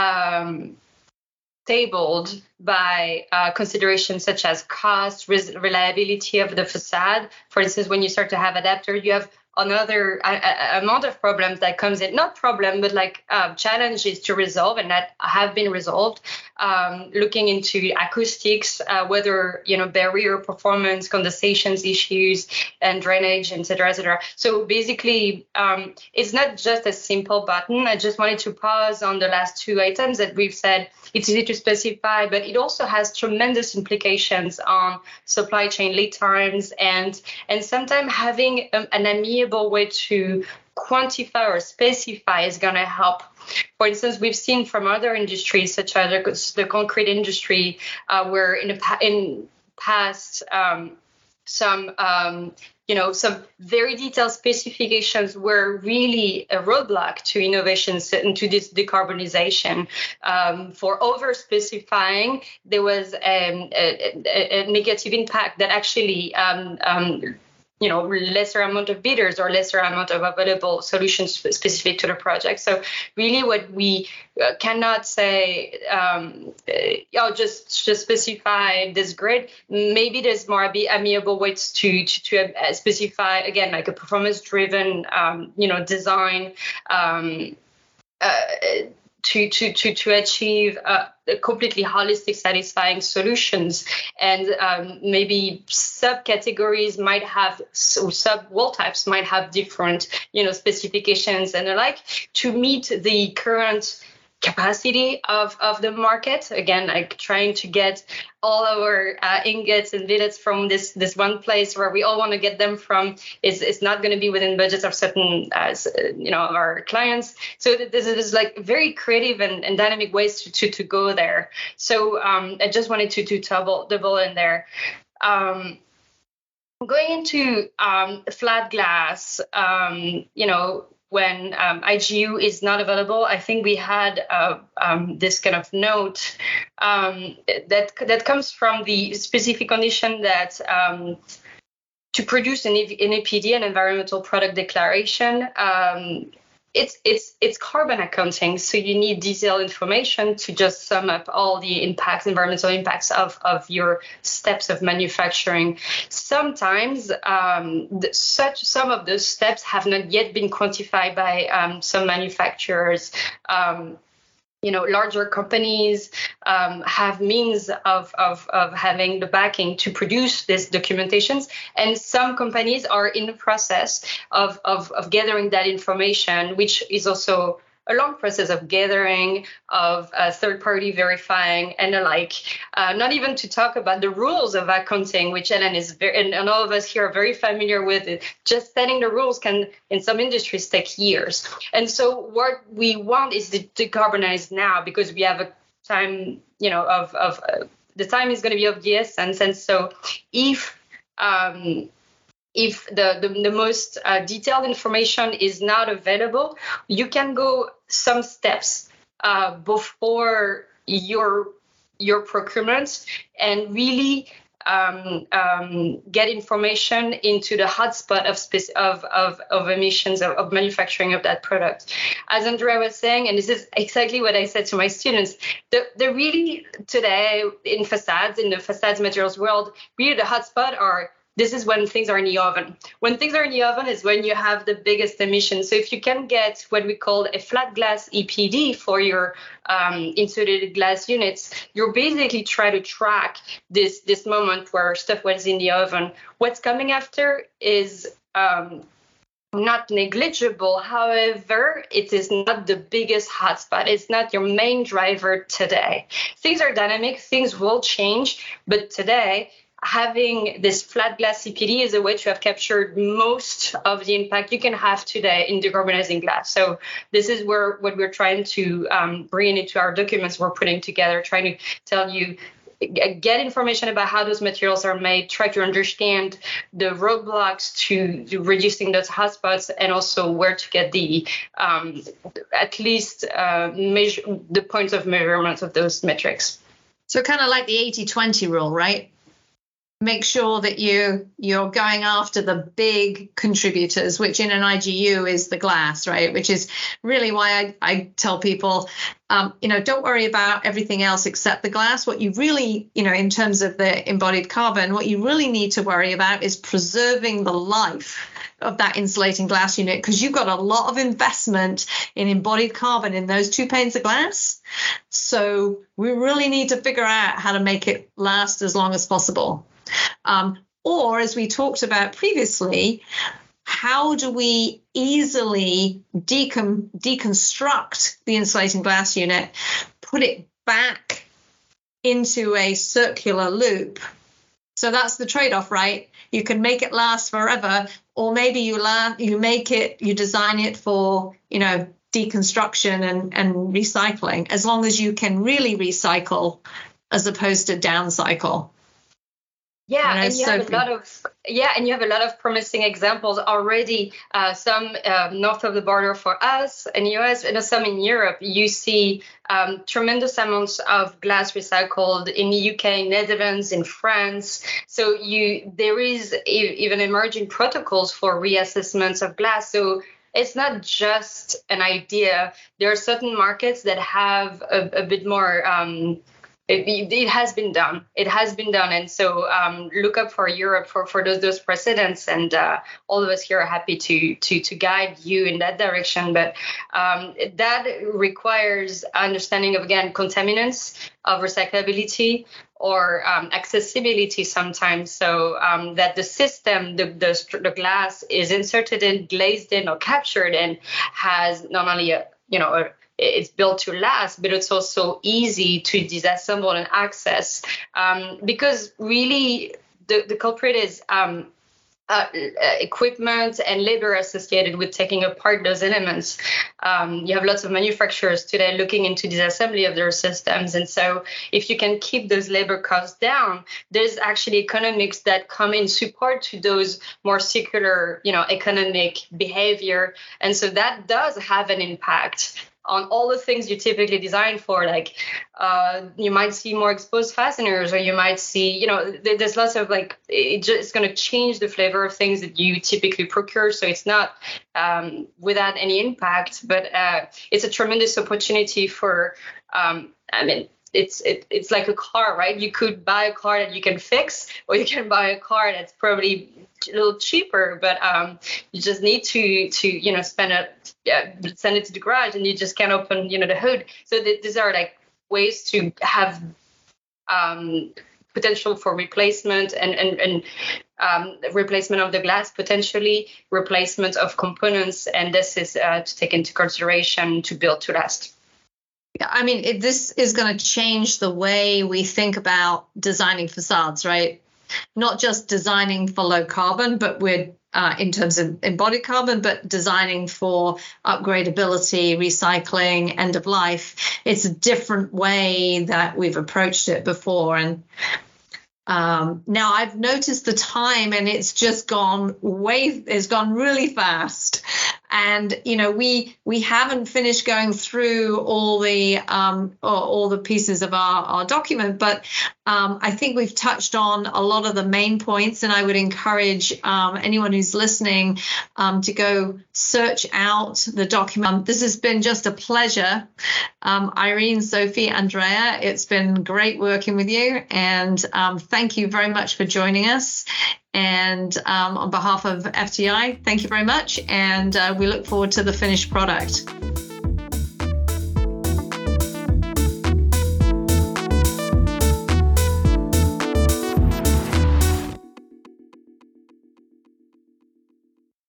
tabled by considerations such as cost, reliability of the facade. For instance, when you start to have adapters, you have another amount of problems that comes in, not problem, but challenges to resolve, and that have been resolved. Looking into acoustics, whether, barrier performance, condensations issues, and drainage, et cetera. So basically, it's not just a simple button. I just wanted to pause on the last two items that we've said. It's easy to specify, but it also has tremendous implications on supply chain lead times, and sometimes having an amiable way to quantify or specify is going to help. For instance, we've seen from other industries, such as the concrete industry, where in past some very detailed specifications were really a roadblock to innovations and to this decarbonization. For over-specifying, there was a negative impact that actually lesser amount of bidders or lesser amount of available solutions specific to the project. So really what we cannot say, just specify this grid. Maybe there's more amiable ways to specify, again, a performance-driven, design, to achieve completely holistic, satisfying solutions. And maybe subcategories might have, so sub-wall types might have different, specifications and the like, to meet the current capacity of the market. Again, like trying to get all our ingots and billets from this one place where we all want to get them from is not going to be within budgets of certain of our clients. So this is like very creative and dynamic ways to go there. So I just wanted to double in there. Going into flat glass, when IGU is not available, I think we had this kind of note that comes from the specific condition that to produce an EPD, an environmental product declaration, it's carbon accounting. So you need detailed information to just sum up all the environmental impacts of your steps of manufacturing. Sometimes some of those steps have not yet been quantified by some manufacturers. Larger companies have means of having the backing to produce these documentations, and some companies are in the process of gathering that information, which is also a long process of gathering, of third-party verifying, and the like. Not even to talk about the rules of accounting, which Ellen is and all of us here are very familiar with. It. Just setting the rules can, in some industries, take years. And so what we want is to decarbonize now, because we have a time, of the time is going to be of the essence. And so if the most detailed information is not available, you can go some steps before your procurement and really get information into the hotspot of emissions of manufacturing of that product. As Andrea was saying, and this is exactly what I said to my students, the really today in the facades materials world, really the hotspot are, this is when things are in the oven. When things are in the oven is when you have the biggest emissions. So if you can get what we call a flat glass EPD for your insulated glass units, you're basically trying to track this moment where stuff was in the oven. What's coming after is not negligible. However, it is not the biggest hotspot. It's not your main driver today. Things are dynamic. Things will change. But today, having this flat glass CPD is a way to have captured most of the impact you can have today in decarbonizing glass. So this is what we're trying to bring into our documents we're putting together, trying to tell you, get information about how those materials are made, try to understand the roadblocks to reducing those hotspots, and also where to get the at least measure the points of measurement of those metrics. So kind of like the 80-20 rule, right? Make sure that you're going after the big contributors, which in an IGU is the glass, right? Which is really why I tell people, don't worry about everything else except the glass. What you really, in terms of the embodied carbon, what you really need to worry about is preserving the life of that insulating glass unit, because you've got a lot of investment in embodied carbon in those 2 panes of glass. So we really need to figure out how to make it last as long as possible. Or, as we talked about previously, how do we easily deconstruct the insulating glass unit, put it back into a circular loop? So that's the trade-off, right? You can make it last forever, or maybe you design it for, deconstruction and recycling, as long as you can really recycle as opposed to downcycle. Yeah, and you have a lot of promising examples already. Some north of the border for us in the US, and some in Europe. You see tremendous amounts of glass recycled in the UK, Netherlands, in France. So there is even emerging protocols for reassessments of glass. So it's not just an idea. There are certain markets that have a bit more it has been done. It has been done. And so look up for Europe for those precedents. And all of us here are happy to guide you in that direction. But that requires understanding of, again, contaminants, of recyclability, or accessibility sometimes, so that the system, the glass is inserted in, glazed in, or captured in, has not only it's built to last, but it's also easy to disassemble and access, because really the culprit is equipment and labor associated with taking apart those elements. You have lots of manufacturers today looking into disassembly of their systems. And so if you can keep those labor costs down, there's actually economics that come in support to those more circular, economic behavior. And so that does have an impact on all the things you typically design for, like you might see more exposed fasteners, or you might see, there's lots of it's going to change the flavor of things that you typically procure. So it's not without any impact, but it's a tremendous opportunity for, it's like a car, right? You could buy a car that you can fix, or you can buy a car that's probably a little cheaper, but you just need to send it to the garage, and you just can't open, the hood. So these are ways to have potential for replacement and replacement of the glass, potentially replacement of components, and this is to take into consideration to build to last. I mean, this is going to change the way we think about designing facades, right? Not just designing for low carbon, but we're in terms of embodied carbon, but designing for upgradability, recycling, end of life. It's a different way that we've approached it before. And now I've noticed the time, and it's just gone really fast. And, we haven't finished going through all the pieces of our document, but I think we've touched on a lot of the main points, and I would encourage anyone who's listening to go search out the document. This has been just a pleasure. Irene, Sophie, Andrea, it's been great working with you, and thank you very much for joining us. And on behalf of FTI, thank you very much. And we look forward to the finished product.